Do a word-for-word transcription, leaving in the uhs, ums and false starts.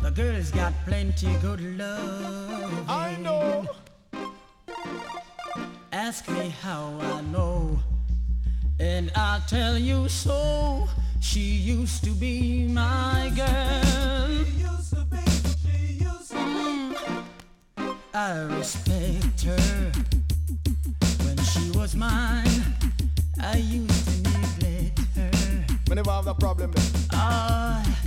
My girl's got plenty good love. I know. Ask me how I know, and I'll tell you so. She used to be my girl. She used to be, she used to be. Mm. I respect her. When she was mine, I used to neglect her. We never have that problem then. Ah.